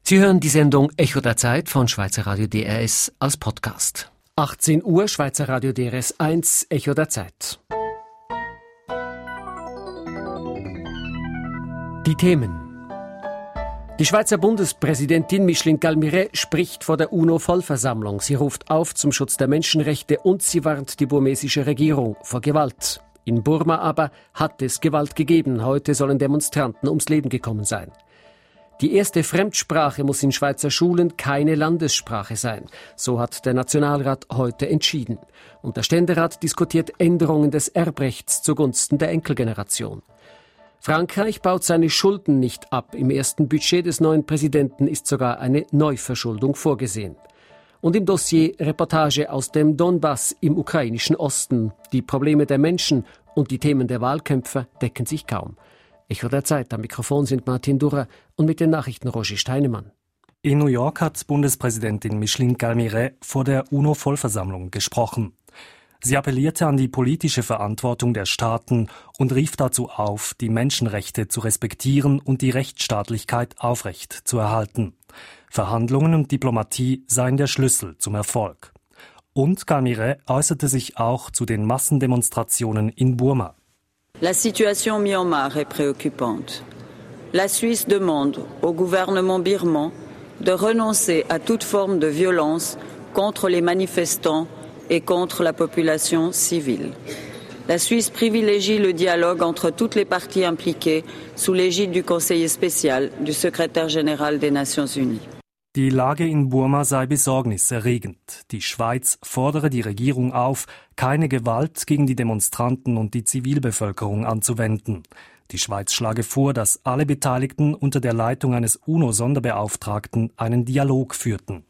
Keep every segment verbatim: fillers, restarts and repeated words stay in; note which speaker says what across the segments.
Speaker 1: Sie hören die Sendung Echo der Zeit von Schweizer Radio D R S als Podcast. achtzehn Uhr, Schweizer Radio D R S eins, Echo der Zeit. Die Themen. Die Schweizer Bundespräsidentin Micheline Galmire spricht vor der UNO-Vollversammlung. Sie ruft auf zum Schutz der Menschenrechte und sie warnt die burmesische Regierung vor Gewalt. In Burma aber hat es Gewalt gegeben. Heute sollen Demonstranten ums Leben gekommen sein. Die erste Fremdsprache muss in Schweizer Schulen keine Landessprache sein. So hat der Nationalrat heute entschieden. Und der Ständerat diskutiert Änderungen des Erbrechts zugunsten der Enkelgeneration. Frankreich baut seine Schulden nicht ab. Im ersten Budget des neuen Präsidenten ist sogar eine Neuverschuldung vorgesehen. Und im Dossier Reportage aus dem Donbass im ukrainischen Osten. Die Probleme der Menschen und die Themen der Wahlkämpfer decken sich kaum. Echo der Zeit, am Mikrofon sind Martin Durrer und mit den Nachrichten Roger Steinemann.
Speaker 2: In New York hat Bundespräsidentin Micheline Galmire vor der UNO-Vollversammlung gesprochen. Sie appellierte an die politische Verantwortung der Staaten und rief dazu auf, die Menschenrechte zu respektieren und die Rechtsstaatlichkeit aufrecht zu erhalten. Verhandlungen und Diplomatie seien der Schlüssel zum Erfolg. Und Galmire äußerte sich auch zu den Massendemonstrationen in Burma.
Speaker 3: La situation au Myanmar est préoccupante. La Suisse demande au gouvernement birman de renoncer à toute forme de violence contre les manifestants et contre la population civile. La Suisse privilégie le dialogue entre toutes les parties impliquées sous l'égide du conseiller spécial du secrétaire général des Nations Unies.
Speaker 2: Die Lage in Burma sei besorgniserregend. Die Schweiz fordere die Regierung auf, keine Gewalt gegen die Demonstranten und die Zivilbevölkerung anzuwenden. Die Schweiz schlage vor, dass alle Beteiligten unter der Leitung eines UNO-Sonderbeauftragten einen Dialog führten.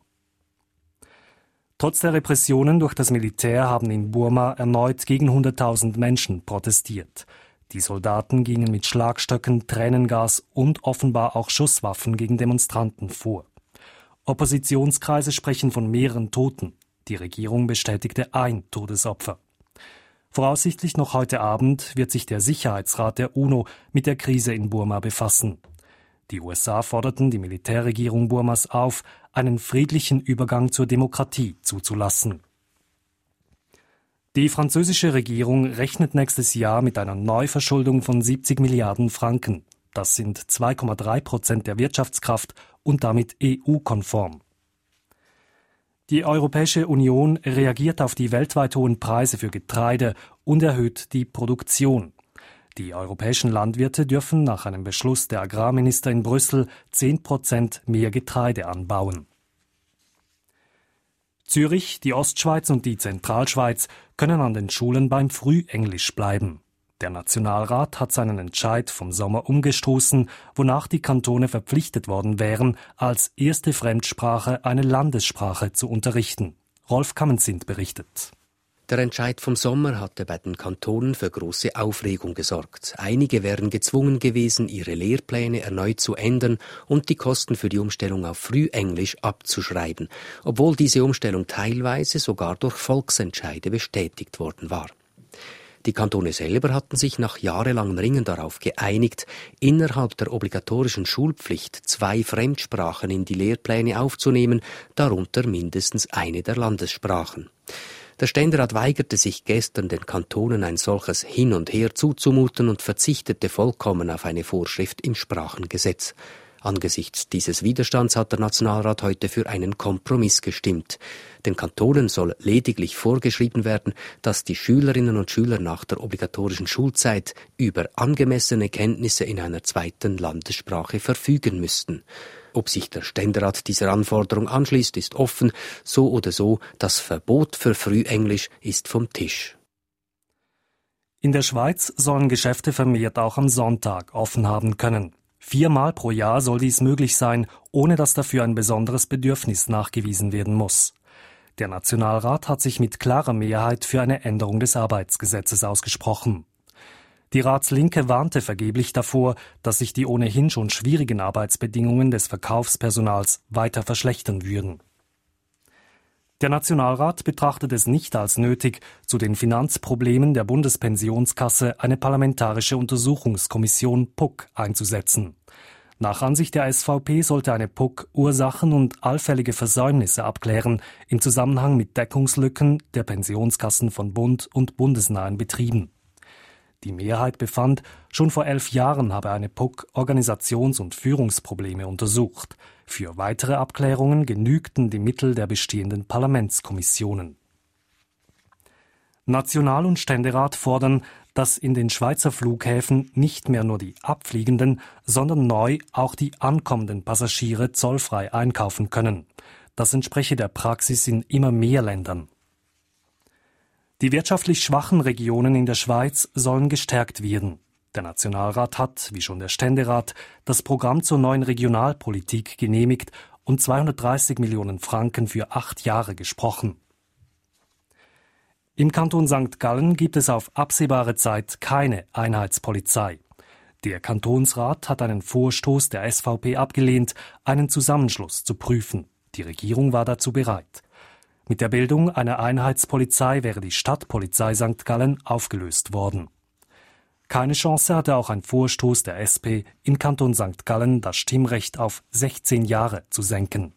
Speaker 2: Trotz der Repressionen durch das Militär haben in Burma erneut gegen hunderttausend Menschen protestiert. Die Soldaten gingen mit Schlagstöcken, Tränengas und offenbar auch Schusswaffen gegen Demonstranten vor. Oppositionskreise sprechen von mehreren Toten. Die Regierung bestätigte ein Todesopfer. Voraussichtlich noch heute Abend wird sich der Sicherheitsrat der UNO mit der Krise in Burma befassen. Die U S A forderten die Militärregierung Burmas auf, einen friedlichen Übergang zur Demokratie zuzulassen. Die französische Regierung rechnet nächstes Jahr mit einer Neuverschuldung von siebzig Milliarden Franken. Das sind zwei Komma drei Prozent der Wirtschaftskraft und damit E U-konform. Die Europäische Union reagiert auf die weltweit hohen Preise für Getreide und erhöht die Produktion. Die europäischen Landwirte dürfen nach einem Beschluss der Agrarminister in Brüssel zehn Prozent mehr Getreide anbauen. Zürich, die Ostschweiz und die Zentralschweiz können an den Schulen beim Frühenglisch bleiben. Der Nationalrat hat seinen Entscheid vom Sommer umgestoßen, wonach die Kantone verpflichtet worden wären, als erste Fremdsprache eine Landessprache zu unterrichten. Rolf Kammensind berichtet.
Speaker 4: Der Entscheid vom Sommer hatte bei den Kantonen für große Aufregung gesorgt. Einige wären gezwungen gewesen, ihre Lehrpläne erneut zu ändern und die Kosten für die Umstellung auf Frühenglisch abzuschreiben, obwohl diese Umstellung teilweise sogar durch Volksentscheide bestätigt worden war. Die Kantone selber hatten sich nach jahrelangem Ringen darauf geeinigt, innerhalb der obligatorischen Schulpflicht zwei Fremdsprachen in die Lehrpläne aufzunehmen, darunter mindestens eine der Landessprachen. Der Ständerat weigerte sich gestern, den Kantonen ein solches Hin und Her zuzumuten und verzichtete vollkommen auf eine Vorschrift im Sprachengesetz. Angesichts dieses Widerstands hat der Nationalrat heute für einen Kompromiss gestimmt. Den Kantonen soll lediglich vorgeschrieben werden, dass die Schülerinnen und Schüler nach der obligatorischen Schulzeit über angemessene Kenntnisse in einer zweiten Landessprache verfügen müssten. Ob sich der Ständerat dieser Anforderung anschließt, ist offen. So oder so, das Verbot für Frühenglisch ist vom Tisch.
Speaker 2: In der Schweiz sollen Geschäfte vermehrt auch am Sonntag offen haben können. Viermal pro Jahr soll dies möglich sein, ohne dass dafür ein besonderes Bedürfnis nachgewiesen werden muss. Der Nationalrat hat sich mit klarer Mehrheit für eine Änderung des Arbeitsgesetzes ausgesprochen. Die Ratslinke warnte vergeblich davor, dass sich die ohnehin schon schwierigen Arbeitsbedingungen des Verkaufspersonals weiter verschlechtern würden. Der Nationalrat betrachtet es nicht als nötig, zu den Finanzproblemen der Bundespensionskasse eine parlamentarische Untersuchungskommission P U C einzusetzen. Nach Ansicht der S V P sollte eine P U C Ursachen und allfällige Versäumnisse abklären im Zusammenhang mit Deckungslücken der Pensionskassen von Bund und bundesnahen Betrieben. Die Mehrheit befand, schon vor elf Jahren habe eine P U C Organisations- und Führungsprobleme untersucht. Für weitere Abklärungen genügten die Mittel der bestehenden Parlamentskommissionen. National- und Ständerat fordern, dass in den Schweizer Flughäfen nicht mehr nur die abfliegenden, sondern neu auch die ankommenden Passagiere zollfrei einkaufen können. Das entspreche der Praxis in immer mehr Ländern. Die wirtschaftlich schwachen Regionen in der Schweiz sollen gestärkt werden. Der Nationalrat hat, wie schon der Ständerat, das Programm zur neuen Regionalpolitik genehmigt und zweihundertdreißig Millionen Franken für acht Jahre gesprochen. Im Kanton Sankt Gallen gibt es auf absehbare Zeit keine Einheitspolizei. Der Kantonsrat hat einen Vorstoß der S V P abgelehnt, einen Zusammenschluss zu prüfen. Die Regierung war dazu bereit. Mit der Bildung einer Einheitspolizei wäre die Stadtpolizei Sankt Gallen aufgelöst worden. Keine Chance hatte auch ein Vorstoß der S P, im Kanton Sankt Gallen das Stimmrecht auf sechzehn Jahre zu senken.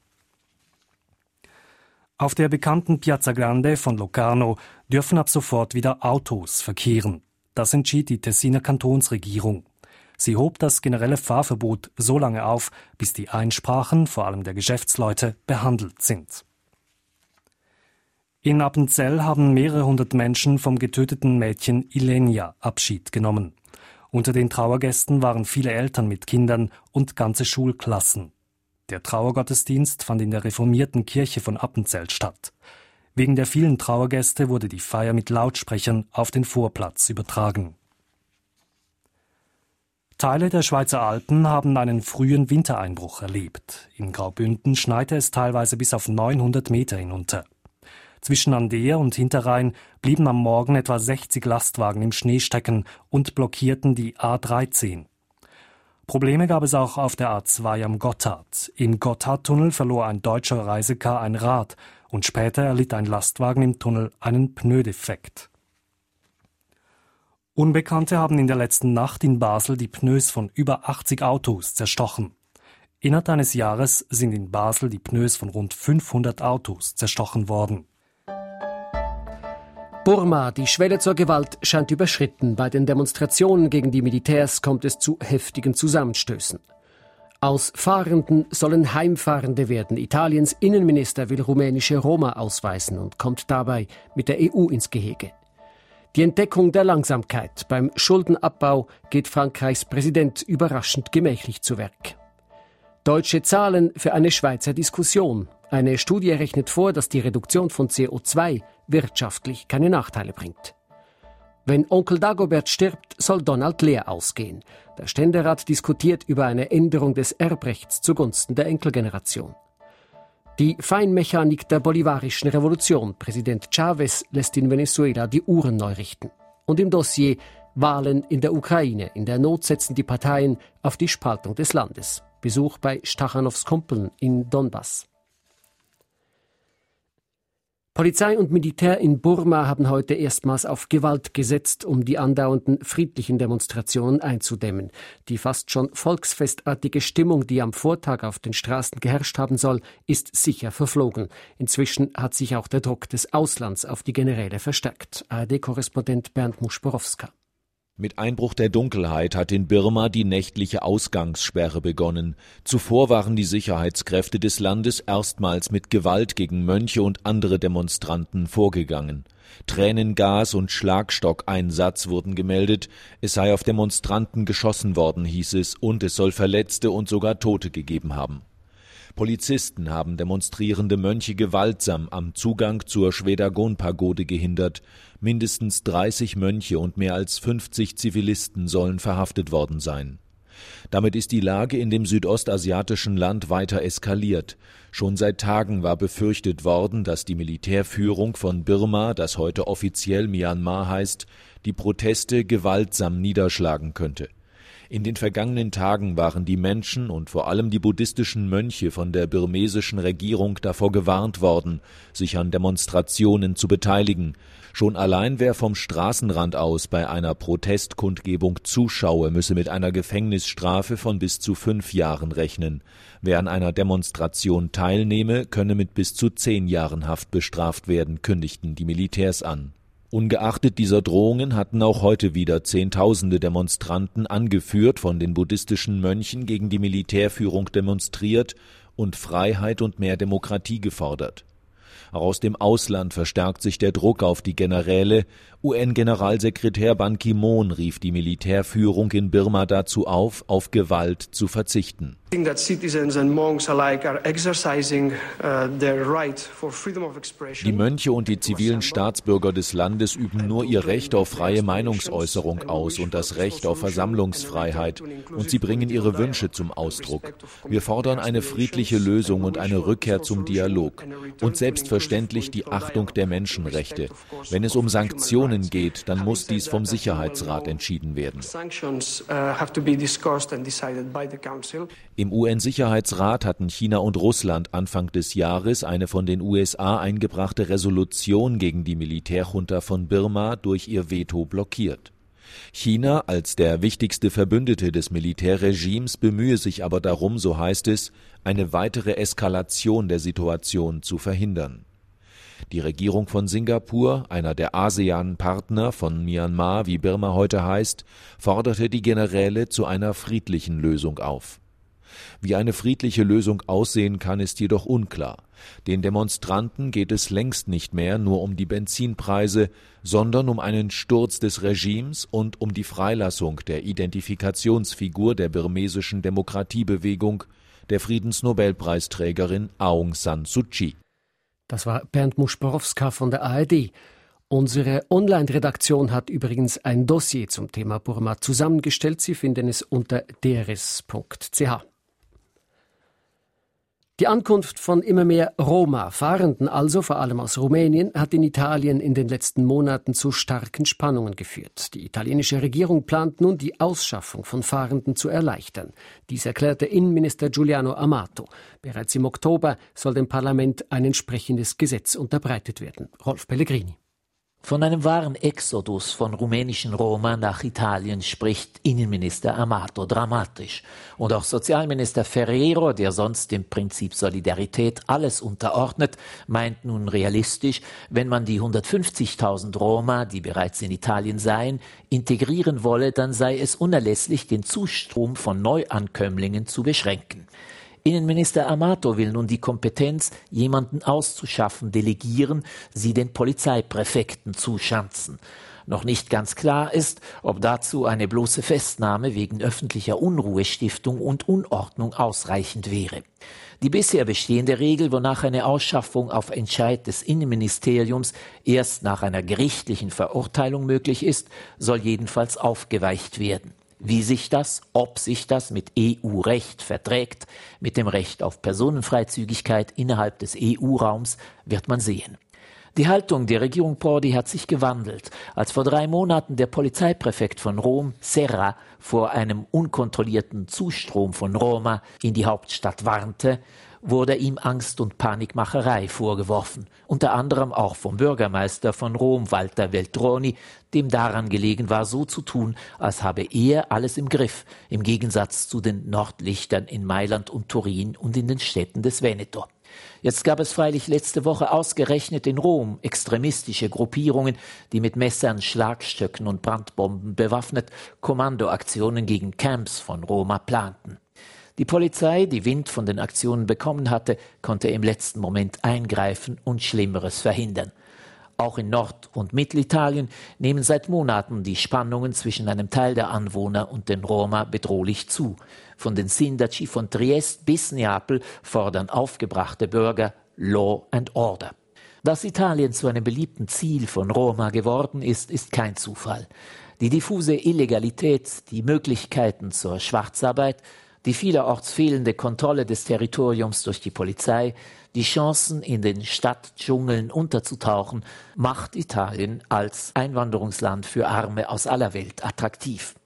Speaker 2: Auf der bekannten Piazza Grande von Locarno dürfen ab sofort wieder Autos verkehren. Das entschied die Tessiner Kantonsregierung. Sie hob das generelle Fahrverbot so lange auf, bis die Einsprachen, vor allem der Geschäftsleute, behandelt sind. In Appenzell haben mehrere hundert Menschen vom getöteten Mädchen Ilenia Abschied genommen. Unter den Trauergästen waren viele Eltern mit Kindern und ganze Schulklassen. Der Trauergottesdienst fand in der reformierten Kirche von Appenzell statt. Wegen der vielen Trauergäste wurde die Feier mit Lautsprechern auf den Vorplatz übertragen. Teile der Schweizer Alpen haben einen frühen Wintereinbruch erlebt. In Graubünden schneite es teilweise bis auf neunhundert Meter hinunter. Zwischen Andeer und Hinterrhein blieben am Morgen etwa sechzig Lastwagen im Schnee stecken und blockierten die A dreizehn. Probleme gab es auch auf der A zwei am Gotthard. Im Gotthardtunnel verlor ein deutscher Reisecar ein Rad und später erlitt ein Lastwagen im Tunnel einen Pneudefekt. Unbekannte haben in der letzten Nacht in Basel die Pneus von über achtzig Autos zerstochen. Innerhalb eines Jahres sind in Basel die Pneus von rund fünfhundert Autos zerstochen worden.
Speaker 1: Burma, die Schwelle zur Gewalt scheint überschritten. Bei den Demonstrationen gegen die Militärs kommt es zu heftigen Zusammenstößen. Aus Fahrenden sollen Heimfahrende werden. Italiens Innenminister will rumänische Roma ausweisen und kommt dabei mit der E U ins Gehege. Die Entdeckung der Langsamkeit beim Schuldenabbau geht Frankreichs Präsident überraschend gemächlich zu Werk. Deutsche Zahlen für eine Schweizer Diskussion. Eine Studie rechnet vor, dass die Reduktion von C O zwei wirtschaftlich keine Nachteile bringt. Wenn Onkel Dagobert stirbt, soll Donald leer ausgehen. Der Ständerat diskutiert über eine Änderung des Erbrechts zugunsten der Enkelgeneration. Die Feinmechanik der bolivarischen Revolution. Präsident Chavez lässt in Venezuela die Uhren neu richten. Und im Dossier Wahlen in der Ukraine. In der Not setzen die Parteien auf die Spaltung des Landes. Besuch bei Stachanows Kumpeln in Donbass. Polizei und Militär in Burma haben heute erstmals auf Gewalt gesetzt, um die andauernden friedlichen Demonstrationen einzudämmen. Die fast schon volksfestartige Stimmung, die am Vortag auf den Straßen geherrscht haben soll, ist sicher verflogen. Inzwischen hat sich auch der Druck des Auslands auf die Generäle verstärkt. A R D-Korrespondent Bernd Muschborowska.
Speaker 5: Mit Einbruch der Dunkelheit hat in Birma die nächtliche Ausgangssperre begonnen. Zuvor waren die Sicherheitskräfte des Landes erstmals mit Gewalt gegen Mönche und andere Demonstranten vorgegangen. Tränengas und Schlagstockeinsatz wurden gemeldet. Es sei auf Demonstranten geschossen worden, hieß es, und es soll Verletzte und sogar Tote gegeben haben. Polizisten haben demonstrierende Mönche gewaltsam am Zugang zur Shwedagon-Pagode gehindert. Mindestens dreißig Mönche und mehr als fünfzig Zivilisten sollen verhaftet worden sein. Damit ist die Lage in dem südostasiatischen Land weiter eskaliert. Schon seit Tagen war befürchtet worden, dass die Militärführung von Birma, das heute offiziell Myanmar heißt, die Proteste gewaltsam niederschlagen könnte. In den vergangenen Tagen waren die Menschen und vor allem die buddhistischen Mönche von der burmesischen Regierung davor gewarnt worden, sich an Demonstrationen zu beteiligen. Schon allein wer vom Straßenrand aus bei einer Protestkundgebung zuschaue, müsse mit einer Gefängnisstrafe von bis zu fünf Jahren rechnen. Wer an einer Demonstration teilnehme, könne mit bis zu zehn Jahren Haft bestraft werden, kündigten die Militärs an. Ungeachtet dieser Drohungen hatten auch heute wieder Zehntausende Demonstranten, angeführt von den buddhistischen Mönchen, gegen die Militärführung demonstriert und Freiheit und mehr Demokratie gefordert. Auch aus dem Ausland verstärkt sich der Druck auf die Generäle. U N-Generalsekretär Ban Ki-moon rief die Militärführung in Birma dazu auf, auf Gewalt zu verzichten. Die Mönche und die zivilen Staatsbürger des Landes üben nur ihr Recht auf freie Meinungsäußerung aus und das Recht auf Versammlungsfreiheit, und sie bringen ihre Wünsche zum Ausdruck. Wir fordern eine friedliche Lösung und eine Rückkehr zum Dialog und selbstverständlich die Achtung der Menschenrechte. Wenn es um Sanktionen geht, dann muss dies vom Sicherheitsrat entschieden werden. Im U N-Sicherheitsrat hatten China und Russland Anfang des Jahres eine von den U S A eingebrachte Resolution gegen die Militärjunta von Birma durch ihr Veto blockiert. China als der wichtigste Verbündete des Militärregimes bemühe sich aber darum, so heißt es, eine weitere Eskalation der Situation zu verhindern. Die Regierung von Singapur, einer der ASEAN-Partner von Myanmar, wie Birma heute heißt, forderte die Generäle zu einer friedlichen Lösung auf. Wie eine friedliche Lösung aussehen kann, ist jedoch unklar. Den Demonstranten geht es längst nicht mehr nur um die Benzinpreise, sondern um einen Sturz des Regimes und um die Freilassung der Identifikationsfigur der burmesischen Demokratiebewegung, der Friedensnobelpreisträgerin Aung San Suu Kyi.
Speaker 1: Das war Bernd Muschborowska von der A R D. Unsere Online-Redaktion hat übrigens ein Dossier zum Thema Burma zusammengestellt. Sie finden es unter d r s punkt c h. Die Ankunft von immer mehr Roma-Fahrenden, also vor allem aus Rumänien, hat in Italien in den letzten Monaten zu starken Spannungen geführt. Die italienische Regierung plant nun, die Ausschaffung von Fahrenden zu erleichtern. Dies erklärte Innenminister Giuliano Amato. Bereits im Oktober soll dem Parlament ein entsprechendes Gesetz unterbreitet werden. Rolf Pellegrini.
Speaker 6: Von einem wahren Exodus von rumänischen Roma nach Italien spricht Innenminister Amato dramatisch. Und auch Sozialminister Ferrero, der sonst dem Prinzip Solidarität alles unterordnet, meint nun realistisch, wenn man die hundertfünfzigtausend Roma, die bereits in Italien seien, integrieren wolle, dann sei es unerlässlich, den Zustrom von Neuankömmlingen zu beschränken. Innenminister Amato will nun die Kompetenz, jemanden auszuschaffen, delegieren, sie den Polizeipräfekten zuschanzen. Noch nicht ganz klar ist, ob dazu eine bloße Festnahme wegen öffentlicher Unruhestiftung und Unordnung ausreichend wäre. Die bisher bestehende Regel, wonach eine Ausschaffung auf Entscheid des Innenministeriums erst nach einer gerichtlichen Verurteilung möglich ist, soll jedenfalls aufgeweicht werden. Wie sich das, ob sich das mit E U-Recht verträgt, mit dem Recht auf Personenfreizügigkeit innerhalb des E U-Raums, wird man sehen. Die Haltung der Regierung Prodi hat sich gewandelt. Als vor drei Monaten der Polizeipräfekt von Rom, Serra, vor einem unkontrollierten Zustrom von Roma in die Hauptstadt warnte, wurde ihm Angst- und Panikmacherei vorgeworfen, unter anderem auch vom Bürgermeister von Rom, Walter Veltroni, dem daran gelegen war, so zu tun, als habe er alles im Griff, im Gegensatz zu den Nordlichtern in Mailand und Turin und in den Städten des Veneto. Jetzt gab es freilich letzte Woche ausgerechnet in Rom extremistische Gruppierungen, die mit Messern, Schlagstöcken und Brandbomben bewaffnet Kommandoaktionen gegen Camps von Roma planten. Die Polizei, die Wind von den Aktionen bekommen hatte, konnte im letzten Moment eingreifen und Schlimmeres verhindern. Auch in Nord- und Mittelitalien nehmen seit Monaten die Spannungen zwischen einem Teil der Anwohner und den Roma bedrohlich zu. Von den Sindaci von Triest bis Neapel fordern aufgebrachte Bürger Law and Order. Dass Italien zu einem beliebten Ziel von Roma geworden ist, ist kein Zufall. Die diffuse Illegalität, die Möglichkeiten zur Schwarzarbeit, die vielerorts fehlende Kontrolle des Territoriums durch die Polizei, die Chancen, in den Stadtdschungeln unterzutauchen, macht Italien als Einwanderungsland für Arme aus aller Welt attraktiv.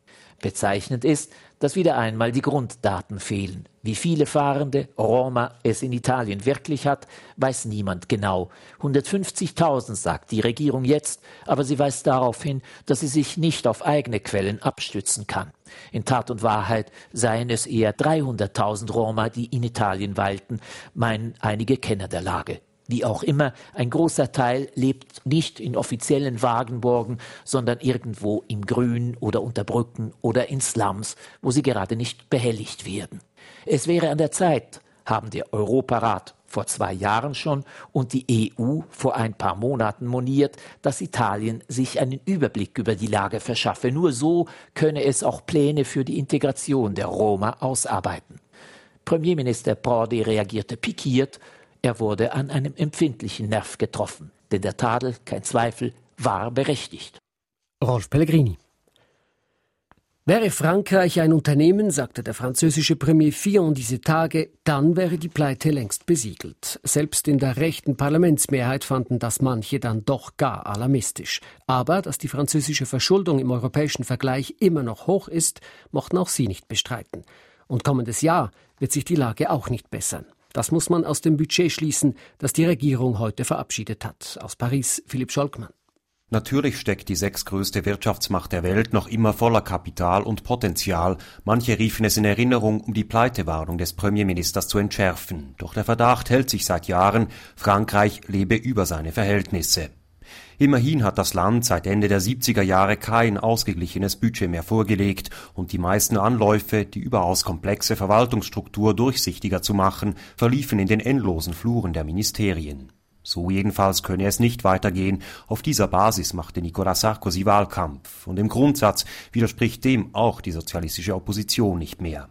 Speaker 6: Bezeichnend ist, dass wieder einmal die Grunddaten fehlen. Wie viele Fahrende Roma es in Italien wirklich hat, weiß niemand genau. hundertfünfzigtausend sagt die Regierung jetzt, aber sie weist darauf hin, dass sie sich nicht auf eigene Quellen abstützen kann. In Tat und Wahrheit seien es eher dreihunderttausend Roma, die in Italien weilten, meinen einige Kenner der Lage. Wie auch immer, ein großer Teil lebt nicht in offiziellen Wagenburgen, sondern irgendwo im Grün oder unter Brücken oder in Slums, wo sie gerade nicht behelligt werden. Es wäre an der Zeit, haben der Europarat vor zwei Jahren schon und die E U vor ein paar Monaten moniert, dass Italien sich einen Überblick über die Lage verschaffe. Nur so könne es auch Pläne für die Integration der Roma ausarbeiten. Premierminister Prodi reagierte pikiert. Er wurde an einem empfindlichen Nerv getroffen, denn der Tadel, kein Zweifel, war berechtigt.
Speaker 1: Rolf Pellegrini. Wäre Frankreich ein Unternehmen, sagte der französische Premier Fillon diese Tage, dann wäre die Pleite längst besiegelt. Selbst in der rechten Parlamentsmehrheit fanden das manche dann doch gar alarmistisch. Aber dass die französische Verschuldung im europäischen Vergleich immer noch hoch ist, mochten auch sie nicht bestreiten. Und kommendes Jahr wird sich die Lage auch nicht bessern. Das muss man aus dem Budget schließen, das die Regierung heute verabschiedet hat. Aus Paris, Philipp Scholkmann.
Speaker 7: Natürlich steckt die sechstgrößte Wirtschaftsmacht der Welt noch immer voller Kapital und Potenzial. Manche riefen es in Erinnerung, um die Pleitewarnung des Premierministers zu entschärfen. Doch der Verdacht hält sich seit Jahren, Frankreich lebe über seine Verhältnisse. Immerhin hat das Land seit Ende der siebziger Jahre kein ausgeglichenes Budget mehr vorgelegt und die meisten Anläufe, die überaus komplexe Verwaltungsstruktur durchsichtiger zu machen, verliefen in den endlosen Fluren der Ministerien. So jedenfalls könne es nicht weitergehen. Auf dieser Basis machte Nicolas Sarkozy Wahlkampf und im Grundsatz widerspricht dem auch die sozialistische Opposition nicht mehr.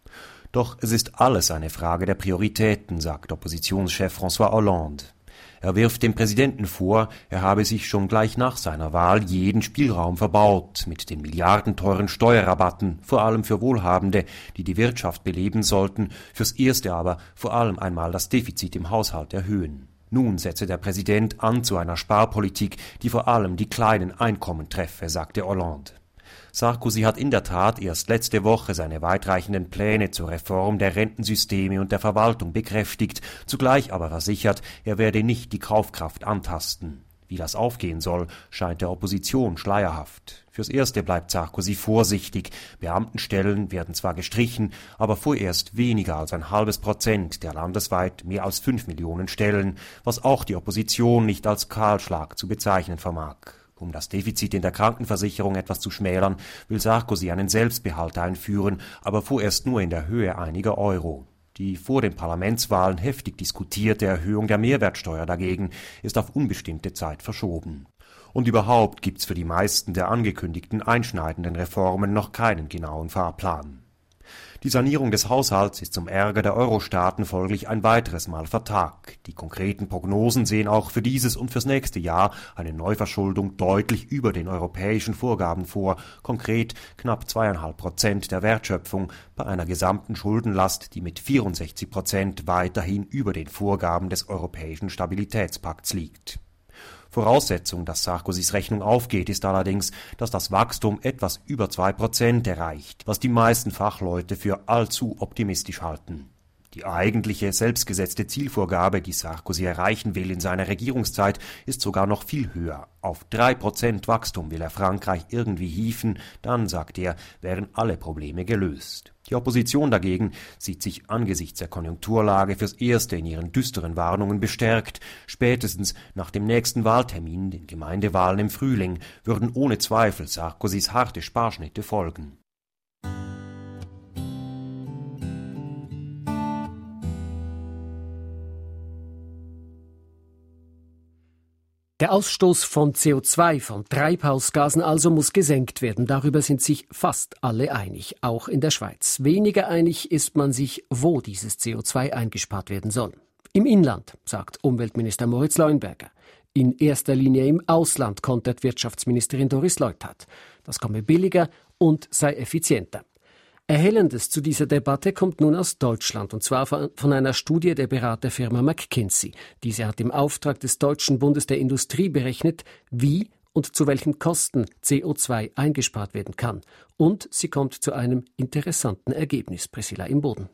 Speaker 7: Doch es ist alles eine Frage der Prioritäten, sagt Oppositionschef François Hollande. Er wirft dem Präsidenten vor, er habe sich schon gleich nach seiner Wahl jeden Spielraum verbaut, mit den milliardenteuren Steuerrabatten, vor allem für Wohlhabende, die die Wirtschaft beleben sollten, fürs Erste aber vor allem einmal das Defizit im Haushalt erhöhen. Nun setze der Präsident an zu einer Sparpolitik, die vor allem die kleinen Einkommen treffe, sagte Hollande. Sarkozy hat in der Tat erst letzte Woche seine weitreichenden Pläne zur Reform der Rentensysteme und der Verwaltung bekräftigt, zugleich aber versichert, er werde nicht die Kaufkraft antasten. Wie das aufgehen soll, scheint der Opposition schleierhaft. Fürs Erste bleibt Sarkozy vorsichtig. Beamtenstellen werden zwar gestrichen, aber vorerst weniger als ein halbes Prozent der landesweit mehr als fünf Millionen Stellen, was auch die Opposition nicht als Kahlschlag zu bezeichnen vermag. Um das Defizit in der Krankenversicherung etwas zu schmälern, will Sarkozy einen Selbstbehalt einführen, aber vorerst nur in der Höhe einiger Euro. Die vor den Parlamentswahlen heftig diskutierte Erhöhung der Mehrwertsteuer dagegen ist auf unbestimmte Zeit verschoben. Und überhaupt gibt's für die meisten der angekündigten einschneidenden Reformen noch keinen genauen Fahrplan. Die Sanierung des Haushalts ist zum Ärger der Euro-Staaten folglich ein weiteres Mal vertagt. Die konkreten Prognosen sehen auch für dieses und fürs nächste Jahr eine Neuverschuldung deutlich über den europäischen Vorgaben vor, konkret knapp zweieinhalb Prozent der Wertschöpfung bei einer gesamten Schuldenlast, die mit vierundsechzig Prozent weiterhin über den Vorgaben des Europäischen Stabilitätspakts liegt. Voraussetzung, dass Sarkozys Rechnung aufgeht, ist allerdings, dass das Wachstum etwas über zwei Prozent erreicht, was die meisten Fachleute für allzu optimistisch halten. Die eigentliche, selbstgesetzte Zielvorgabe, die Sarkozy erreichen will in seiner Regierungszeit, ist sogar noch viel höher. Auf drei Prozent Wachstum will er Frankreich irgendwie hieven, dann, sagt er, wären alle Probleme gelöst. Die Opposition dagegen sieht sich angesichts der Konjunkturlage fürs Erste in ihren düsteren Warnungen bestärkt. Spätestens nach dem nächsten Wahltermin, den Gemeindewahlen im Frühling, würden ohne Zweifel Sarkozys harte Sparschnitte folgen.
Speaker 1: Der Ausstoß von C O zwei, von Treibhausgasen also, muss gesenkt werden. Darüber sind sich fast alle einig, auch in der Schweiz. Weniger einig ist man sich, wo dieses C O zwei eingespart werden soll. Im Inland, sagt Umweltminister Moritz Leuenberger. In erster Linie im Ausland, kontert Wirtschaftsministerin Doris Leuthard. Das komme billiger und sei effizienter. Erhellendes zu dieser Debatte kommt nun aus Deutschland, und zwar von einer Studie der Beraterfirma McKinsey. Diese hat im Auftrag des Deutschen Bundes der Industrie berechnet, wie und zu welchen Kosten C O zwei eingespart werden kann. Und sie kommt zu einem interessanten Ergebnis. Priscilla Imboden.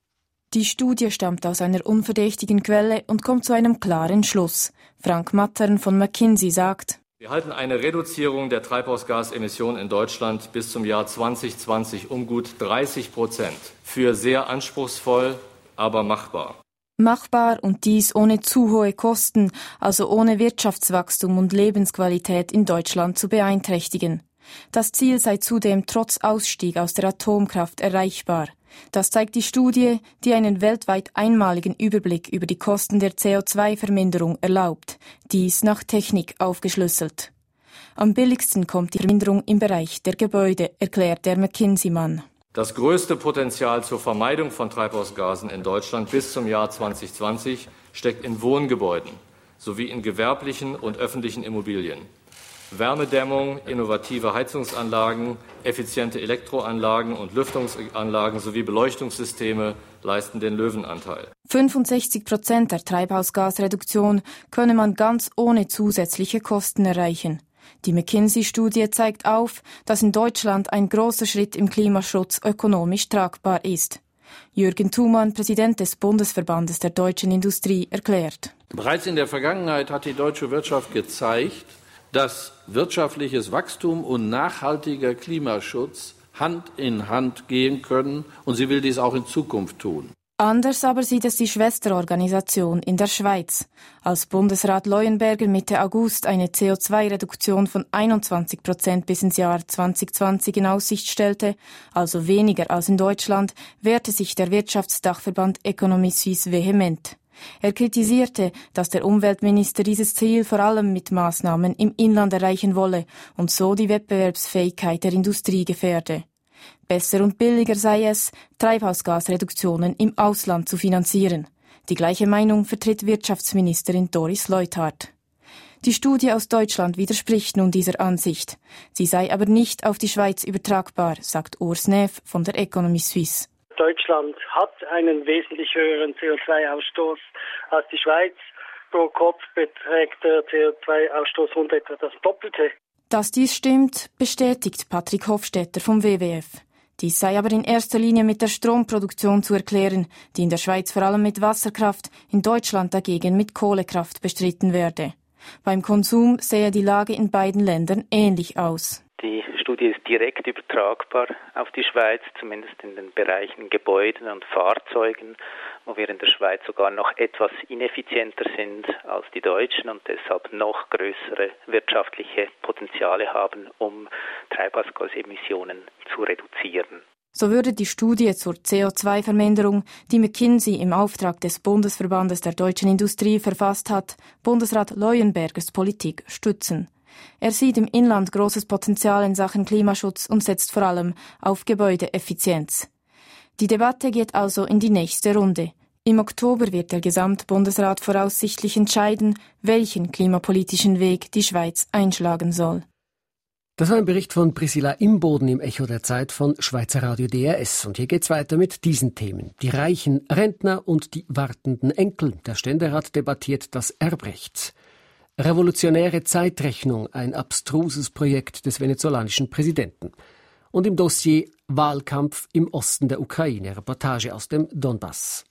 Speaker 8: Die Studie stammt aus einer unverdächtigen Quelle und kommt zu einem klaren Schluss. Frank Mattern von McKinsey sagt:
Speaker 9: Wir halten eine Reduzierung der Treibhausgasemissionen in Deutschland bis zum Jahr zwanzig zwanzig um gut dreißig Prozent für sehr anspruchsvoll, aber machbar.
Speaker 8: Machbar und dies ohne zu hohe Kosten, also ohne Wirtschaftswachstum und Lebensqualität in Deutschland zu beeinträchtigen. Das Ziel sei zudem trotz Ausstieg aus der Atomkraft erreichbar. Das zeigt die Studie, die einen weltweit einmaligen Überblick über die Kosten der C O zwei Verminderung erlaubt, dies nach Technik aufgeschlüsselt. Am billigsten kommt die Verminderung im Bereich der Gebäude, erklärt der McKinsey-Mann.
Speaker 9: Das größte Potenzial zur Vermeidung von Treibhausgasen in Deutschland bis zum Jahr zwanzig zwanzig steckt in Wohngebäuden sowie in gewerblichen und öffentlichen Immobilien. Wärmedämmung, innovative Heizungsanlagen, effiziente Elektroanlagen und Lüftungsanlagen sowie Beleuchtungssysteme leisten den Löwenanteil.
Speaker 8: fünfundsechzig Prozent der Treibhausgasreduktion könne man ganz ohne zusätzliche Kosten erreichen. Die McKinsey-Studie zeigt auf, dass in Deutschland ein großer Schritt im Klimaschutz ökonomisch tragbar ist. Jürgen Thumann, Präsident des Bundesverbandes der deutschen Industrie, erklärt:
Speaker 10: Bereits in der Vergangenheit hat die deutsche Wirtschaft gezeigt, dass wirtschaftliches Wachstum und nachhaltiger Klimaschutz Hand in Hand gehen können, und sie will dies auch in Zukunft tun.
Speaker 8: Anders aber sieht es die Schwesterorganisation in der Schweiz. Als Bundesrat Leuenberger Mitte August eine C O zwei Reduktion von einundzwanzig Prozent bis ins Jahr zwanzig zwanzig in Aussicht stellte, also weniger als in Deutschland, wehrte sich der Wirtschaftsdachverband Economie Suisse vehement. Er kritisierte, dass der Umweltminister dieses Ziel vor allem mit Maßnahmen im Inland erreichen wolle und so die Wettbewerbsfähigkeit der Industrie gefährde. Besser und billiger sei es, Treibhausgasreduktionen im Ausland zu finanzieren. Die gleiche Meinung vertritt Wirtschaftsministerin Doris Leuthard. Die Studie aus Deutschland widerspricht nun dieser Ansicht. Sie sei aber nicht auf die Schweiz übertragbar, sagt Urs Neff von der Economie Suisse.
Speaker 11: Deutschland hat einen wesentlich höheren C O zwei Ausstoß als die Schweiz. Pro Kopf beträgt der C O zwei Ausstoß rund etwa das Doppelte.
Speaker 8: Dass dies stimmt, bestätigt Patrick Hofstetter vom W W F. Dies sei aber in erster Linie mit der Stromproduktion zu erklären, die in der Schweiz vor allem mit Wasserkraft, in Deutschland dagegen mit Kohlekraft bestritten werde. Beim Konsum sähe die Lage in beiden Ländern ähnlich aus.
Speaker 12: Die Studie ist direkt übertragbar auf die Schweiz, zumindest in den Bereichen Gebäuden und Fahrzeugen, wo wir in der Schweiz sogar noch etwas ineffizienter sind als die Deutschen und deshalb noch größere wirtschaftliche Potenziale haben, um Treibhausgasemissionen zu reduzieren.
Speaker 8: So würde die Studie zur C O zwei Verminderung, die McKinsey im Auftrag des Bundesverbandes der deutschen Industrie verfasst hat, Bundesrat Leuenbergers Politik stützen. Er sieht im Inland großes Potenzial in Sachen Klimaschutz und setzt vor allem auf Gebäudeeffizienz. Die Debatte geht also in die nächste Runde. Im Oktober wird der Gesamtbundesrat voraussichtlich entscheiden, welchen klimapolitischen Weg die Schweiz einschlagen soll.
Speaker 1: Das war ein Bericht von Priscilla Imboden im Echo der Zeit von Schweizer Radio D R S. Und hier geht's weiter mit diesen Themen. Die reichen Rentner und die wartenden Enkel. Der Ständerat debattiert das Erbrecht. Revolutionäre Zeitrechnung, ein abstruses Projekt des venezolanischen Präsidenten. Und im Dossier Wahlkampf im Osten der Ukraine, Reportage aus dem Donbass.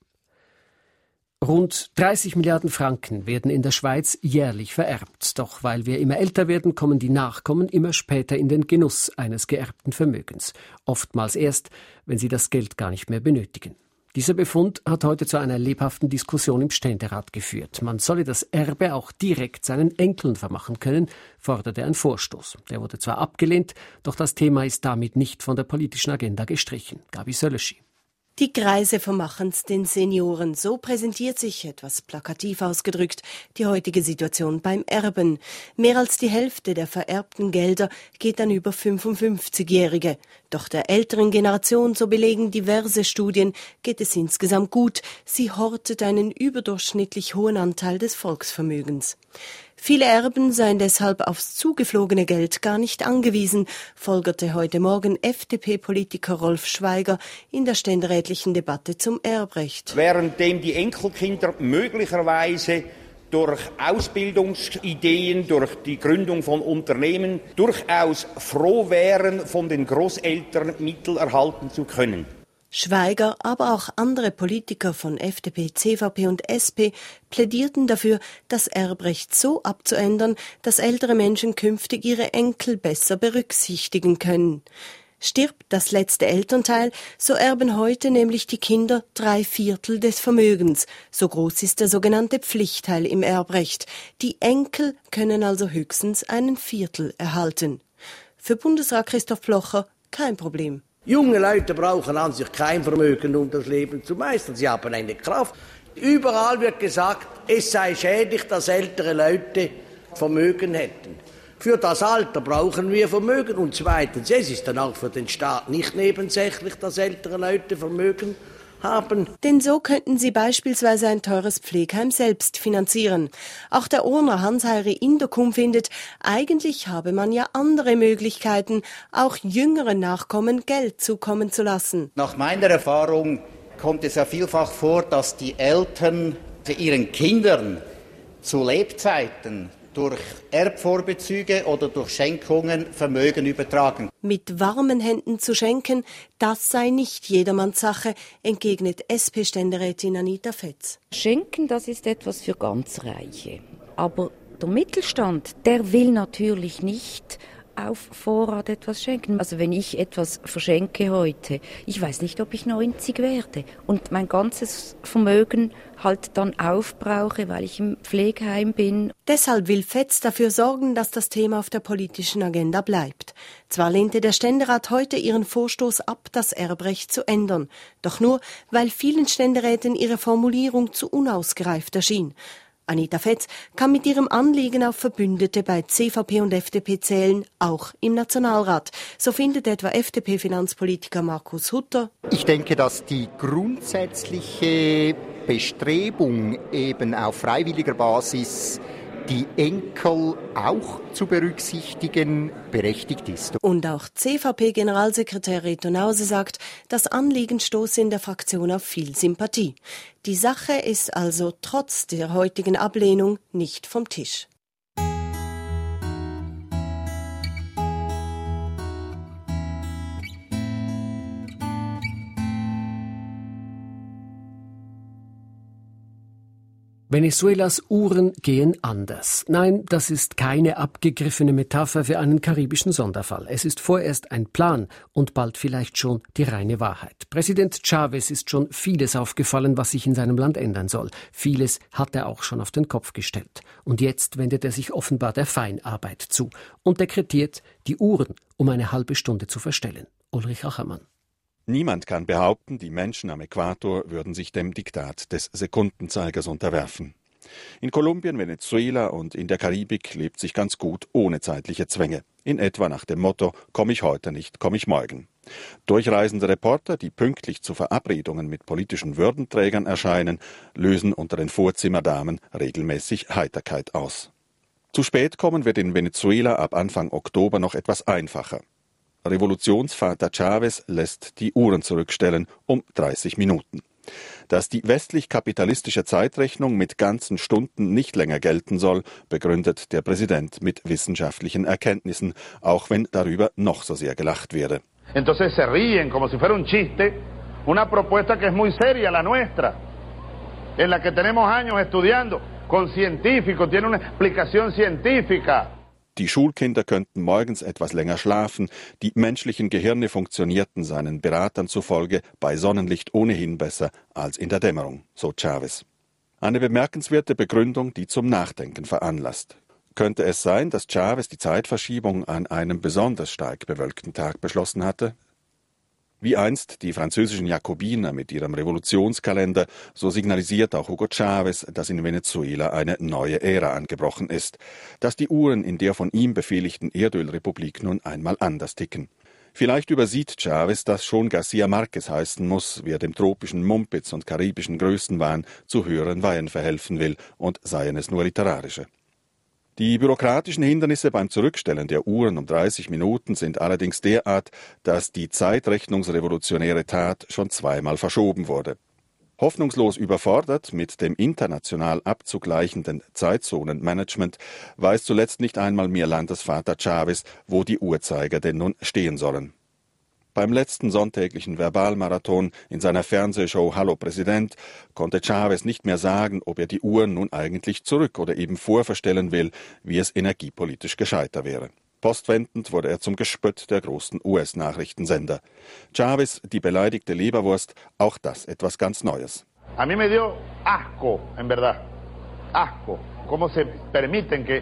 Speaker 1: Rund dreißig Milliarden Franken werden in der Schweiz jährlich vererbt. Doch weil wir immer älter werden, kommen die Nachkommen immer später in den Genuss eines geerbten Vermögens. Oftmals erst, wenn sie das Geld gar nicht mehr benötigen. Dieser Befund hat heute zu einer lebhaften Diskussion im Ständerat geführt. Man solle das Erbe auch direkt seinen Enkeln vermachen können, forderte ein Vorstoß. Der wurde zwar abgelehnt, doch das Thema ist damit nicht von der politischen Agenda gestrichen. Gabi Söleschi.
Speaker 13: Die Greise vermachen's den Senioren. So präsentiert sich, etwas plakativ ausgedrückt, die heutige Situation beim Erben. Mehr als die Hälfte der vererbten Gelder geht an über fünfundfünfzigjährige. Doch der älteren Generation, so belegen diverse Studien, geht es insgesamt gut. Sie hortet einen überdurchschnittlich hohen Anteil des Volksvermögens. Viele Erben seien deshalb aufs zugeflogene Geld gar nicht angewiesen, folgerte heute Morgen F D P-Politiker Rolf Schweiger in der ständerätlichen Debatte zum Erbrecht.
Speaker 14: Währenddem die Enkelkinder möglicherweise durch Ausbildungsideen, durch die Gründung von Unternehmen durchaus froh wären, von den Großeltern Mittel erhalten zu können.
Speaker 13: Schweiger, aber auch andere Politiker von F D P, C V P und S P plädierten dafür, das Erbrecht so abzuändern, dass ältere Menschen künftig ihre Enkel besser berücksichtigen können. Stirbt das letzte Elternteil, so erben heute nämlich die Kinder drei Viertel des Vermögens. So groß ist der sogenannte Pflichtteil im Erbrecht. Die Enkel können also höchstens einen Viertel erhalten. Für Bundesrat Christoph Blocher kein Problem.
Speaker 15: Junge Leute brauchen an sich kein Vermögen, um das Leben zu meistern. Sie haben eine Kraft. Überall wird gesagt, es sei schädlich, dass ältere Leute Vermögen hätten. Für das Alter brauchen wir Vermögen. Und zweitens, es ist dann auch für den Staat nicht nebensächlich, dass ältere Leute Vermögen haben.
Speaker 13: Denn so könnten sie beispielsweise ein teures Pflegeheim selbst finanzieren. Auch der Urner Hans-Heiri Inderkum findet, eigentlich habe man ja andere Möglichkeiten, auch jüngeren Nachkommen Geld zukommen zu lassen.
Speaker 16: Nach meiner Erfahrung kommt es ja vielfach vor, dass die Eltern ihren Kindern zu Lebzeiten durch Erbvorbezüge oder durch Schenkungen Vermögen übertragen.
Speaker 13: Mit warmen Händen zu schenken, das sei nicht jedermanns Sache, entgegnet S P-Ständerätin Anita Fetz.
Speaker 17: Schenken, das ist etwas für ganz Reiche. Aber der Mittelstand, der will natürlich nicht auf Vorrat etwas schenken. Also wenn ich etwas verschenke heute, ich weiß nicht, ob ich neunzig werde und mein ganzes Vermögen halt dann aufbrauche, weil ich im Pflegeheim bin.
Speaker 13: Deshalb will Fetz dafür sorgen, dass das Thema auf der politischen Agenda bleibt. Zwar lehnte der Ständerat heute ihren Vorstoß ab, das Erbrecht zu ändern, doch nur, weil vielen Ständeräten ihre Formulierung zu unausgereift erschien. Anita Fetz kann mit ihrem Anliegen auf Verbündete bei C V P und F D P zählen, auch im Nationalrat. So findet etwa F D P-Finanzpolitiker Markus Hutter.
Speaker 18: Ich denke, dass die grundsätzliche Bestrebung eben auf freiwilliger Basis die Enkel auch zu berücksichtigen, berechtigt ist.
Speaker 13: Und auch C V P-Generalsekretär Reto Nause sagt, das Anliegen stoße in der Fraktion auf viel Sympathie. Die Sache ist also trotz der heutigen Ablehnung nicht vom Tisch.
Speaker 1: Venezuelas Uhren gehen anders. Nein, das ist keine abgegriffene Metapher für einen karibischen Sonderfall. Es ist vorerst ein Plan und bald vielleicht schon die reine Wahrheit. Präsident Chavez ist schon vieles aufgefallen, was sich in seinem Land ändern soll. Vieles hat er auch schon auf den Kopf gestellt. Und jetzt wendet er sich offenbar der Feinarbeit zu und dekretiert, die Uhren um eine halbe Stunde zu verstellen. Ulrich Achermann.
Speaker 19: Niemand kann behaupten, die Menschen am Äquator würden sich dem Diktat des Sekundenzeigers unterwerfen. In Kolumbien, Venezuela und in der Karibik lebt sich ganz gut ohne zeitliche Zwänge. In etwa nach dem Motto, komm ich heute nicht, komm ich morgen. Durchreisende Reporter, die pünktlich zu Verabredungen mit politischen Würdenträgern erscheinen, lösen unter den Vorzimmerdamen regelmäßig Heiterkeit aus. Zu spät kommen wird in Venezuela ab Anfang Oktober noch etwas einfacher. Revolutionsvater Chavez lässt die Uhren zurückstellen um dreißig Minuten. Dass die westlich-kapitalistische Zeitrechnung mit ganzen Stunden nicht länger gelten soll, begründet der Präsident mit wissenschaftlichen Erkenntnissen, auch wenn darüber noch so sehr gelacht werde.
Speaker 20: Entonces se ríen como si fuera un chiste, una propuesta que es muy seria, la nuestra, en la que tenemos años estudiando, con científicos, tiene una explicación científica.
Speaker 19: Die Schulkinder könnten morgens etwas länger schlafen, die menschlichen Gehirne funktionierten seinen Beratern zufolge bei Sonnenlicht ohnehin besser als in der Dämmerung, so Chavez. Eine bemerkenswerte Begründung, die zum Nachdenken veranlasst. Könnte es sein, dass Chavez die Zeitverschiebung an einem besonders stark bewölkten Tag beschlossen hatte? Wie einst die französischen Jakobiner mit ihrem Revolutionskalender, so signalisiert auch Hugo Chavez, dass in Venezuela eine neue Ära angebrochen ist, dass die Uhren in der von ihm befehligten Erdölrepublik nun einmal anders ticken. Vielleicht übersieht Chavez, dass schon García Márquez heißen muss, wer dem tropischen Mumpitz und karibischen Größenwahn zu höheren Weihen verhelfen will, und seien es nur literarische. Die bürokratischen Hindernisse beim Zurückstellen der Uhren um dreißig Minuten sind allerdings derart, dass die zeitrechnungsrevolutionäre Tat schon zweimal verschoben wurde. Hoffnungslos überfordert mit dem international abzugleichenden Zeitzonenmanagement weiß zuletzt nicht einmal mehr Landesvater Chávez, wo die Uhrzeiger denn nun stehen sollen. Beim letzten sonntäglichen Verbalmarathon in seiner Fernsehshow Hallo Präsident konnte Chávez nicht mehr sagen, ob er die Uhr nun eigentlich zurück oder eben vorverstellen will, wie es energiepolitisch gescheiter wäre. Postwendend wurde er zum Gespött der großen U S-Nachrichtensender. Chávez, die beleidigte Leberwurst, auch das etwas ganz Neues.
Speaker 20: A mí me dio asco, en verdad. Asco. Cómo se permiten que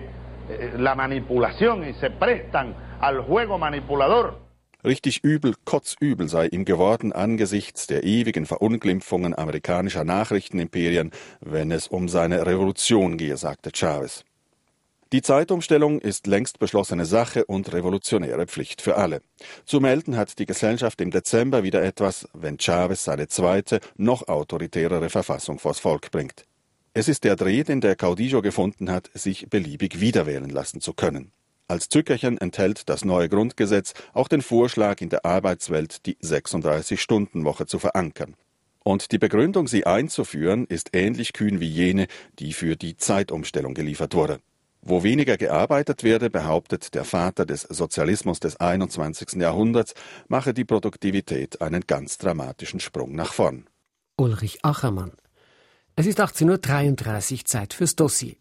Speaker 20: la manipulación y se prestan al juego manipulador.
Speaker 19: Richtig übel, kotzübel sei ihm geworden angesichts der ewigen Verunglimpfungen amerikanischer Nachrichtenimperien, wenn es um seine Revolution gehe, sagte Chávez. Die Zeitumstellung ist längst beschlossene Sache und revolutionäre Pflicht für alle. Zu melden hat die Gesellschaft im Dezember wieder etwas, wenn Chávez seine zweite, noch autoritärere Verfassung vors Volk bringt. Es ist der Dreh, den der Caudillo gefunden hat, sich beliebig wiederwählen lassen zu können. Als Zückerchen enthält das neue Grundgesetz auch den Vorschlag, in der Arbeitswelt die sechsunddreißig-Stunden-Woche zu verankern. Und die Begründung, sie einzuführen, ist ähnlich kühn wie jene, die für die Zeitumstellung geliefert wurde. Wo weniger gearbeitet werde, behauptet der Vater des Sozialismus des einundzwanzigsten Jahrhunderts, mache die Produktivität einen ganz dramatischen Sprung nach vorn.
Speaker 1: Ulrich Achermann. Es ist achtzehn Uhr dreiunddreißig, Zeit fürs Dossier.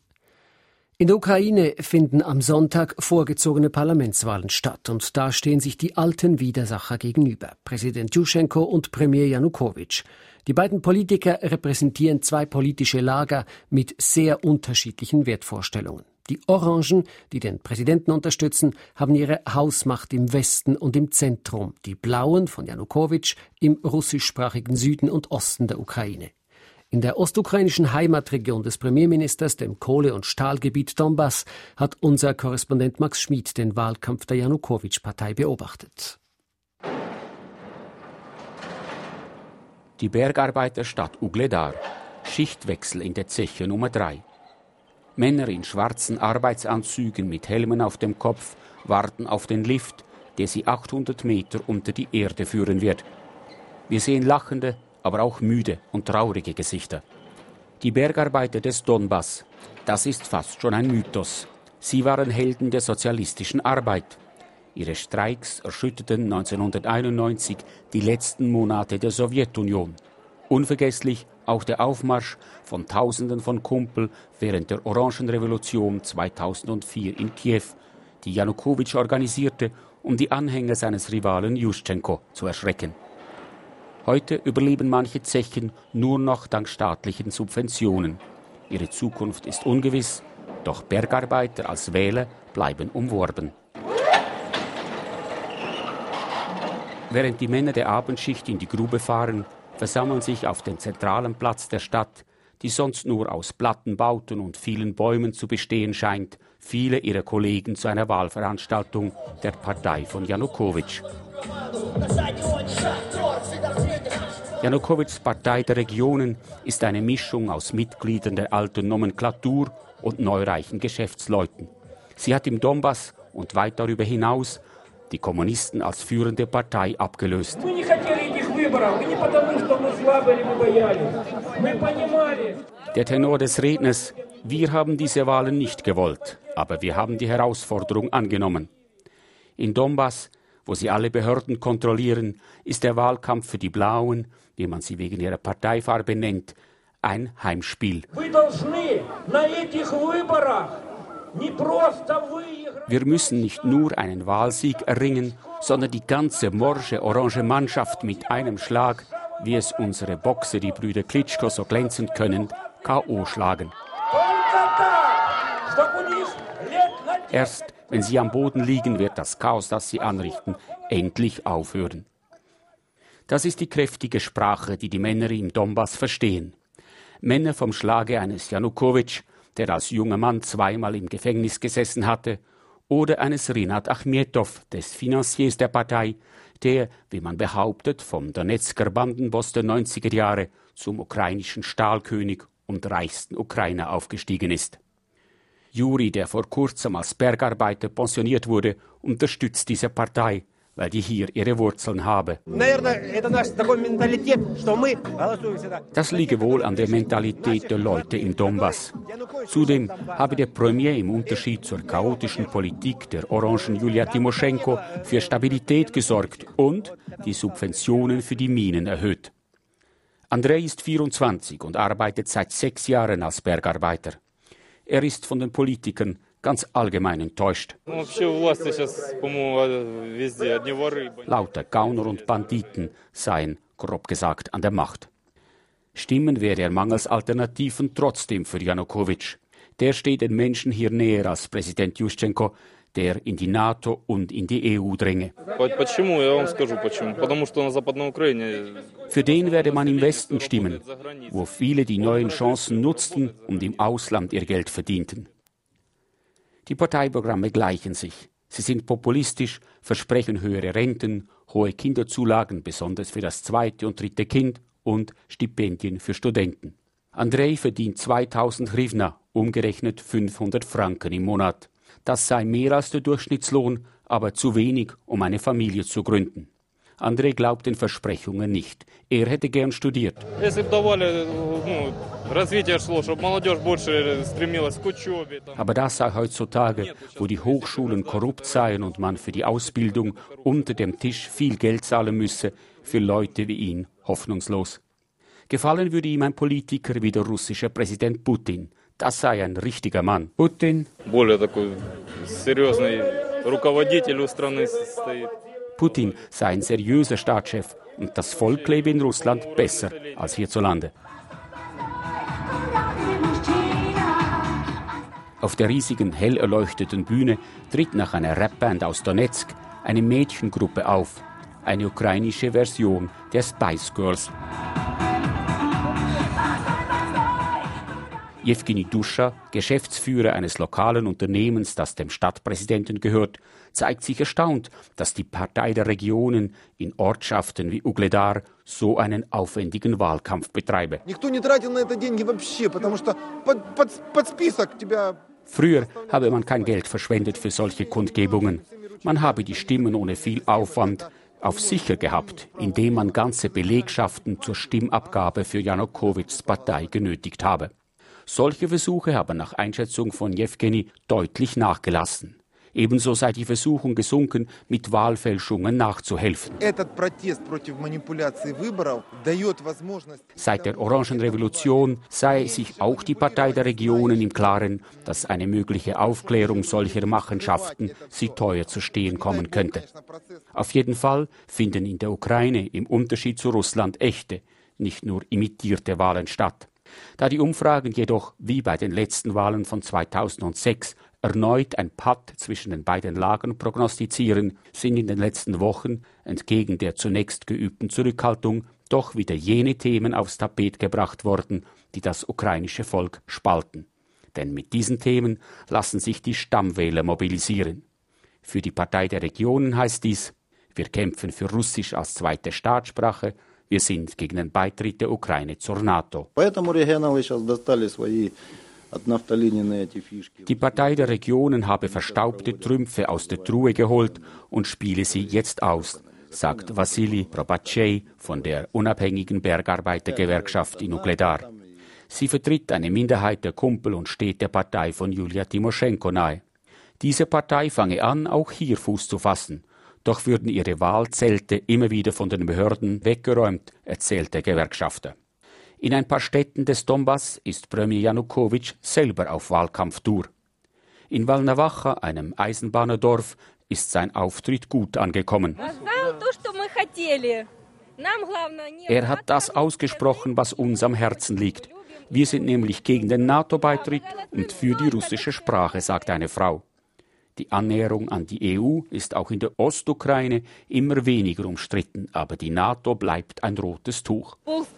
Speaker 1: In der Ukraine finden am Sonntag vorgezogene Parlamentswahlen statt und da stehen sich die alten Widersacher gegenüber, Präsident Juschenko und Premier Janukowitsch. Die beiden Politiker repräsentieren zwei politische Lager mit sehr unterschiedlichen Wertvorstellungen. Die Orangen, die den Präsidenten unterstützen, haben ihre Hausmacht im Westen und im Zentrum, die Blauen von Janukowitsch im russischsprachigen Süden und Osten der Ukraine. In der ostukrainischen Heimatregion des Premierministers, dem Kohle- und Stahlgebiet Donbass, hat unser Korrespondent Max Schmid den Wahlkampf der Janukowitsch-Partei beobachtet.
Speaker 21: Die Bergarbeiterstadt Ugledar. Schichtwechsel in der Zeche Nummer drei. Männer in schwarzen Arbeitsanzügen mit Helmen auf dem Kopf warten auf den Lift, der sie achthundert Meter unter die Erde führen wird. Wir sehen lachende, aber auch müde und traurige Gesichter. Die Bergarbeiter des Donbass, das ist fast schon ein Mythos. Sie waren Helden der sozialistischen Arbeit. Ihre Streiks erschütterten neunzehnhunderteinundneunzig die letzten Monate der Sowjetunion. Unvergesslich auch der Aufmarsch von Tausenden von Kumpel während der Orangenrevolution zweitausendvier in Kiew, die Janukowitsch organisierte, um die Anhänger seines Rivalen Juschenko zu erschrecken. Heute überleben manche Zechen nur noch dank staatlichen Subventionen. Ihre Zukunft ist ungewiss, doch Bergarbeiter als Wähler bleiben umworben. Während die Männer der Abendschicht in die Grube fahren, versammeln sich auf dem zentralen Platz der Stadt, die sonst nur aus Plattenbauten und vielen Bäumen zu bestehen scheint, viele ihrer Kollegen zu einer Wahlveranstaltung der Partei von Janukowitsch. Janukowitschs Partei der Regionen ist eine Mischung aus Mitgliedern der alten Nomenklatur und neureichen Geschäftsleuten. Sie hat im Donbass und weit darüber hinaus die Kommunisten als führende Partei abgelöst. Der Tenor des Redners: Wir haben diese Wahlen nicht gewollt, aber wir haben die Herausforderung angenommen. In Donbass, wo sie alle Behörden kontrollieren, ist der Wahlkampf für die Blauen, wie man sie wegen ihrer Parteifarbe nennt, ein Heimspiel. Wir müssen nicht nur einen Wahlsieg erringen, sondern die ganze morsche orange Mannschaft mit einem Schlag, wie es unsere Boxer, die Brüder Klitschko, so glänzend können, K O schlagen. Erst wenn sie am Boden liegen, wird das Chaos, das sie anrichten, endlich aufhören. Das ist die kräftige Sprache, die die Männer im Donbass verstehen. Männer vom Schlage eines Janukowitsch, der als junger Mann zweimal im Gefängnis gesessen hatte, oder eines Rinat Achmetow, des Finanziers der Partei, der, wie man behauptet, vom Donetsker Bandenboss der neunziger Jahre zum ukrainischen Stahlkönig und reichsten Ukrainer aufgestiegen ist. Juri, der vor kurzem als Bergarbeiter pensioniert wurde, unterstützt diese Partei, weil die hier ihre Wurzeln habe. Das liege wohl an der Mentalität der Leute im Donbass. Zudem habe der Premier im Unterschied zur chaotischen Politik der orangen Julia Timoschenko für Stabilität gesorgt und die Subventionen für die Minen erhöht. Andrei ist vierundzwanzig und arbeitet seit sechs Jahren als Bergarbeiter. Er ist von den Politikern ganz allgemein enttäuscht. Lauter Gauner und Banditen seien, grob gesagt, an der Macht. Stimmen werde er mangels Alternativen trotzdem für Janukowitsch. Der steht den Menschen hier näher als Präsident Juschenko, der in die NATO und in die E U dränge. Für den werde man im Westen stimmen, wo viele die neuen Chancen nutzten und im Ausland ihr Geld verdienten. Die Parteiprogramme gleichen sich. Sie sind populistisch, versprechen höhere Renten, hohe Kinderzulagen, besonders für das zweite und dritte Kind, und Stipendien für Studenten. Andrei verdient zweitausend Hryvnia, umgerechnet fünfhundert Franken im Monat. Das sei mehr als der Durchschnittslohn, aber zu wenig, um eine Familie zu gründen. Andrei glaubt den Versprechungen nicht. Er hätte gern studiert. Aber das sei heutzutage, wo die Hochschulen korrupt seien und man für die Ausbildung unter dem Tisch viel Geld zahlen müsse, für Leute wie ihn hoffnungslos. Gefallen würde ihm ein Politiker wie der russische Präsident Putin. Das sei ein richtiger Mann. Putin Putin sei ein seriöser Staatschef und das Volk lebe in Russland besser als hierzulande. Auf der riesigen, hell erleuchteten Bühne tritt nach einer Rapband aus Donetsk eine Mädchengruppe auf, eine ukrainische Version der Spice Girls. Jewgeni Duscha, Geschäftsführer eines lokalen Unternehmens, das dem Stadtpräsidenten gehört, zeigt sich erstaunt, dass die Partei der Regionen in Ortschaften wie Ugledar so einen aufwendigen Wahlkampf betreibe. Früher habe man kein Geld verschwendet für solche Kundgebungen. Man habe die Stimmen ohne viel Aufwand auf sicher gehabt, indem man ganze Belegschaften zur Stimmabgabe für Janukowitschs Partei genötigt habe. Solche Versuche haben nach Einschätzung von Jewgeni deutlich nachgelassen. Ebenso sei die Versuchung gesunken, mit Wahlfälschungen nachzuhelfen. Seit der Orangenrevolution sei sich auch die Partei der Regionen im Klaren, dass eine mögliche Aufklärung solcher Machenschaften sie teuer zu stehen kommen könnte. Auf jeden Fall finden in der Ukraine im Unterschied zu Russland echte, nicht nur imitierte Wahlen statt. Da die Umfragen jedoch, wie bei den letzten Wahlen von zweitausendsechs, erneut ein Patt zwischen den beiden Lagern prognostizieren, sind in den letzten Wochen, entgegen der zunächst geübten Zurückhaltung, doch wieder jene Themen aufs Tapet gebracht worden, die das ukrainische Volk spalten. Denn mit diesen Themen lassen sich die Stammwähler mobilisieren. Für die Partei der Regionen heißt dies: Wir kämpfen für Russisch als zweite Staatssprache, wir sind gegen den Beitritt der Ukraine zur NATO. Die Partei der Regionen habe verstaubte Trümpfe aus der Truhe geholt und spiele sie jetzt aus, sagt Wassili Probatschei von der unabhängigen Bergarbeitergewerkschaft in Ugledar. Sie vertritt eine Minderheit der Kumpel und steht der Partei von Julia Timoschenko nahe. Diese Partei fange an, auch hier Fuß zu fassen. Doch würden ihre Wahlzelte immer wieder von den Behörden weggeräumt, erzählt der Gewerkschafter. In ein paar Städten des Donbass ist Premier Janukowitsch selber auf Wahlkampftour. In Walnawacha, einem Eisenbahnerdorf, ist sein Auftritt gut angekommen. Er hat das ausgesprochen, was uns am Herzen liegt. Wir sind nämlich gegen den NATO-Beitritt und für die russische Sprache, sagt eine Frau. Die Annäherung an die E U ist auch in der Ostukraine immer weniger umstritten, aber die NATO bleibt ein rotes Tuch.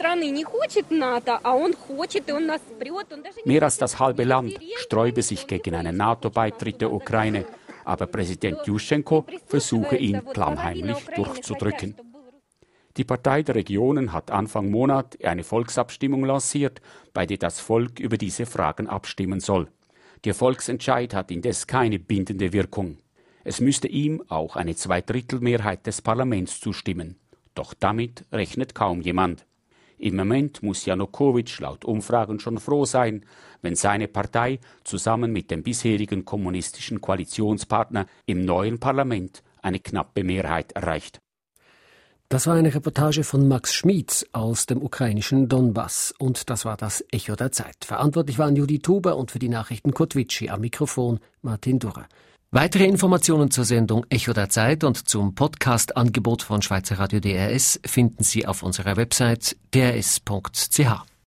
Speaker 21: Mehr als das halbe Land sträube sich gegen einen NATO-Beitritt der Ukraine, aber Präsident Juschenko versuche ihn klammheimlich durchzudrücken. Die Partei der Regionen hat Anfang Monat eine Volksabstimmung lanciert, bei der das Volk über diese Fragen abstimmen soll. Der Volksentscheid hat indes keine bindende Wirkung. Es müsste ihm auch eine Zweidrittelmehrheit des Parlaments zustimmen. Doch damit rechnet kaum jemand. Im Moment muss Janukowitsch laut Umfragen schon froh sein, wenn seine Partei zusammen mit dem bisherigen kommunistischen Koalitionspartner im neuen Parlament eine knappe Mehrheit erreicht.
Speaker 1: Das war eine Reportage von Max Schmid aus dem ukrainischen Donbass. Und das war das Echo der Zeit. Verantwortlich waren Judith Tuber und für die Nachrichten Kurt Witschi, am Mikrofon Martin Durrer. Weitere Informationen zur Sendung Echo der Zeit und zum Podcast-Angebot von Schweizer Radio D R S finden Sie auf unserer Website d r s punkt c h.